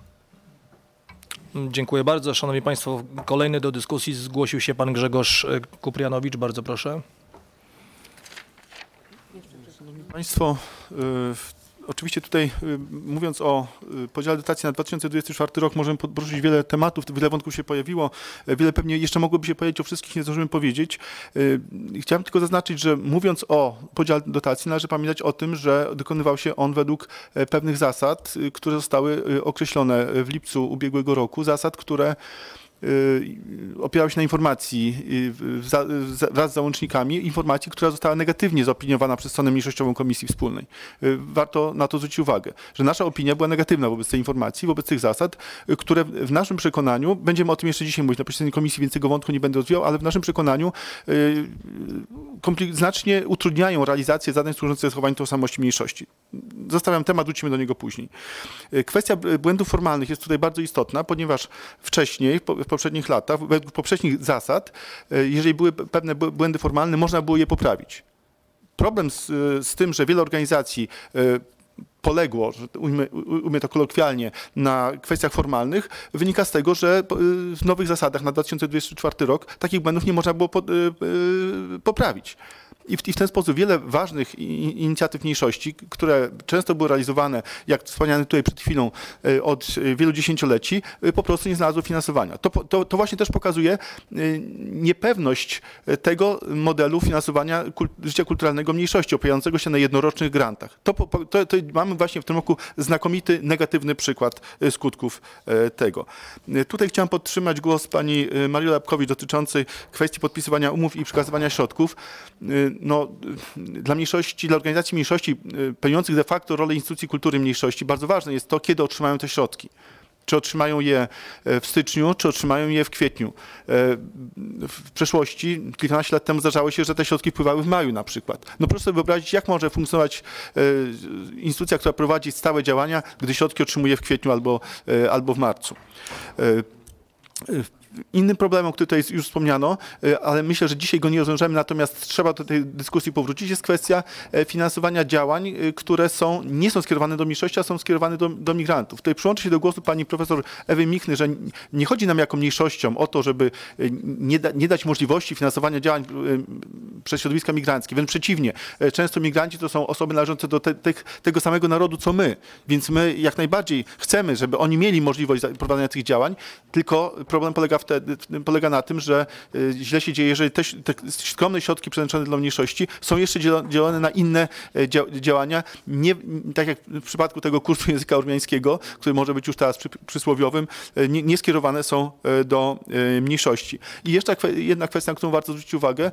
Dziękuję bardzo. Szanowni Państwo, kolejny do dyskusji zgłosił się pan Grzegorz Kuprianowicz. Bardzo proszę. Szanowni Państwo, Oczywiście tutaj mówiąc o podziale dotacji na 2024 rok możemy poruszyć wiele tematów, wiele wątków się pojawiło, wiele pewnie jeszcze mogłoby się powiedzieć, o wszystkich nie zdążymy powiedzieć. Chciałem tylko zaznaczyć, że mówiąc o podziale dotacji należy pamiętać o tym, że dokonywał się on według pewnych zasad, które zostały określone w lipcu ubiegłego roku, zasad, które opierały się na informacji wraz z załącznikami, informacji, która została negatywnie zaopiniowana przez stronę mniejszościową Komisji Wspólnej. Warto na to zwrócić uwagę, że nasza opinia była negatywna wobec tej informacji, wobec tych zasad, które w naszym przekonaniu, będziemy o tym jeszcze dzisiaj mówić na posiedzeniu komisji, więc tego wątku nie będę rozwijał, ale w naszym przekonaniu znacznie utrudniają realizację zadań służących zachowaniu tożsamości mniejszości. Zostawiam temat, wrócimy do niego później. Kwestia błędów formalnych jest tutaj bardzo istotna, ponieważ wcześniej, w poprzednich latach, według poprzednich zasad, jeżeli były pewne błędy formalne, można było je poprawić. Problem z tym, że wiele organizacji poległo, ujmę to kolokwialnie, na kwestiach formalnych, wynika z tego, że w nowych zasadach na 2024 rok takich błędów nie można było poprawić. I w ten sposób wiele ważnych inicjatyw mniejszości, które często były realizowane, jak wspomniane tutaj przed chwilą, od wielu dziesięcioleci, po prostu nie znalazło finansowania. To właśnie też pokazuje niepewność tego modelu finansowania życia kulturalnego mniejszości, opierającego się na jednorocznych grantach. To mamy właśnie w tym roku znakomity, negatywny przykład skutków tego. Tutaj chciałem podtrzymać głos pani Marii Lapkowicz dotyczącej kwestii podpisywania umów i przekazywania środków. Dla organizacji mniejszości pełniących de facto rolę instytucji kultury mniejszości bardzo ważne jest to, kiedy otrzymają te środki. Czy otrzymają je w styczniu, czy otrzymają je w kwietniu. W przeszłości, kilkanaście lat temu zdarzało się, że te środki wpływały w maju na przykład. Proszę sobie wyobrazić, jak może funkcjonować instytucja, która prowadzi stałe działania, gdy środki otrzymuje w kwietniu albo w marcu. Innym problemem, który tutaj już wspomniano, ale myślę, że dzisiaj go nie rozwiążemy, natomiast trzeba do tej dyskusji powrócić, jest kwestia finansowania działań, które nie są skierowane do mniejszości, a są skierowane do migrantów. Tutaj przyłączę się do głosu pani profesor Ewy Michny, że nie chodzi nam jako mniejszościom o to, żeby nie dać możliwości finansowania działań przez środowiska migranckie. Wręcz przeciwnie, często migranci to są osoby należące do tego samego narodu, co my, więc my jak najbardziej chcemy, żeby oni mieli możliwość prowadzenia tych działań, tylko problem polega na tym, że źle się dzieje, jeżeli te skromne środki przeznaczone dla mniejszości są jeszcze dzielone na inne działania, nie, tak jak w przypadku tego kursu języka ormiańskiego, który może być już teraz przysłowiowym, nie skierowane są do mniejszości. I jeszcze jedna kwestia, na którą warto zwrócić uwagę.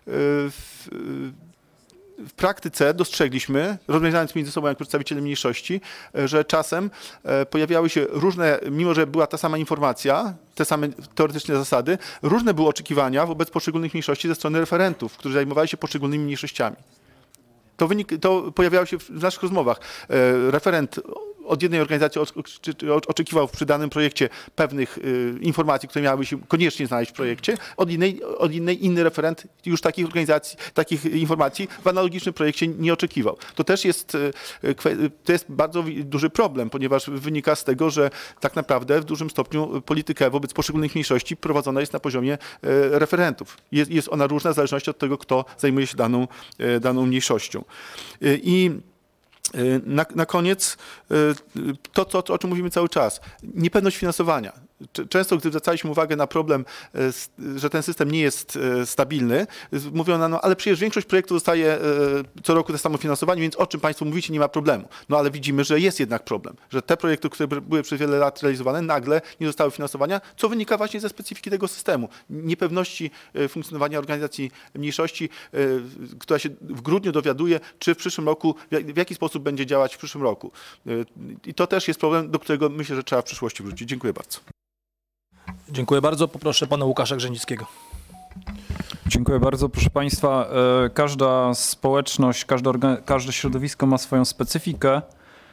W praktyce dostrzegliśmy, rozmawiając między sobą jak przedstawiciele mniejszości, że czasem pojawiały się różne, mimo że była ta sama informacja, te same teoretyczne zasady, różne były oczekiwania wobec poszczególnych mniejszości ze strony referentów, którzy zajmowali się poszczególnymi mniejszościami. To pojawiało się w naszych rozmowach. Referent od jednej organizacji oczekiwał przy danym projekcie pewnych informacji, które miałyby się koniecznie znaleźć w projekcie, od innej inny referent już takich organizacji, takich informacji w analogicznym projekcie nie oczekiwał. To jest bardzo duży problem, ponieważ wynika z tego, że tak naprawdę w dużym stopniu polityka wobec poszczególnych mniejszości prowadzona jest na poziomie referentów. Jest ona różna w zależności od tego, kto zajmuje się daną mniejszością. I na koniec to, o czym mówimy cały czas. Niepewność finansowania. Często, gdy zwracaliśmy uwagę na problem, że ten system nie jest stabilny, mówiono, ale przecież większość projektów dostaje co roku to samo finansowanie, więc o czym państwo mówicie, nie ma problemu. Ale widzimy, że jest jednak problem, że te projekty, które były przez wiele lat realizowane, nagle nie dostały finansowania, co wynika właśnie ze specyfiki tego systemu. Niepewności funkcjonowania organizacji mniejszości, która się w grudniu dowiaduje, czy w przyszłym roku, w jaki sposób będzie działać w przyszłym roku. I to też jest problem, do którego myślę, że trzeba w przyszłości wrócić. Dziękuję bardzo. Dziękuję bardzo. Poproszę pana Łukasza Grzędzickiego. Dziękuję bardzo. Proszę państwa, każda społeczność, każde środowisko ma swoją specyfikę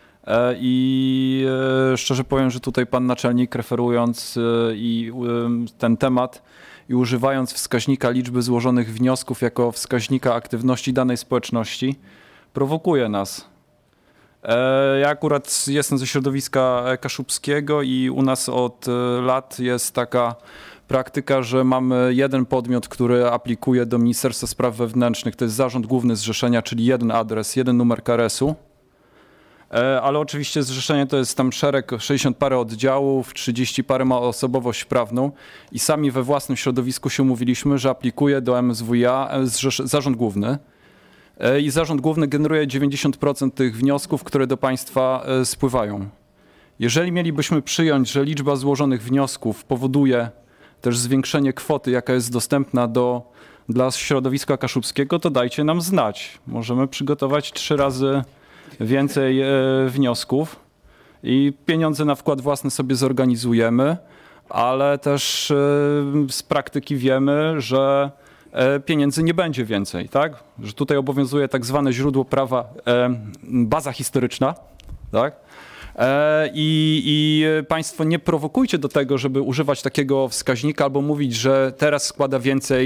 i szczerze powiem, że tutaj pan naczelnik, referując ten temat i używając wskaźnika liczby złożonych wniosków jako wskaźnika aktywności danej społeczności, prowokuje nas. Ja akurat jestem ze środowiska kaszubskiego i u nas od lat jest taka praktyka, że mamy jeden podmiot, który aplikuje do Ministerstwa Spraw Wewnętrznych, to jest Zarząd Główny Zrzeszenia, czyli jeden adres, jeden numer KRS-u. Ale oczywiście zrzeszenie to jest tam szereg, 60 parę oddziałów, 30 parę ma osobowość prawną i sami we własnym środowisku się umówiliśmy, że aplikuje do MSWiA zarząd główny. I zarząd główny generuje 90% tych wniosków, które do państwa spływają. Jeżeli mielibyśmy przyjąć, że liczba złożonych wniosków powoduje też zwiększenie kwoty, jaka jest dostępna dla środowiska kaszubskiego, to dajcie nam znać. Możemy przygotować 3 razy więcej wniosków i pieniądze na wkład własny sobie zorganizujemy, ale też z praktyki wiemy, że pieniędzy nie będzie więcej, tak? Że tutaj obowiązuje tak zwane źródło prawa, baza historyczna, tak? I państwo nie prowokujcie do tego, żeby używać takiego wskaźnika albo mówić, że teraz składa więcej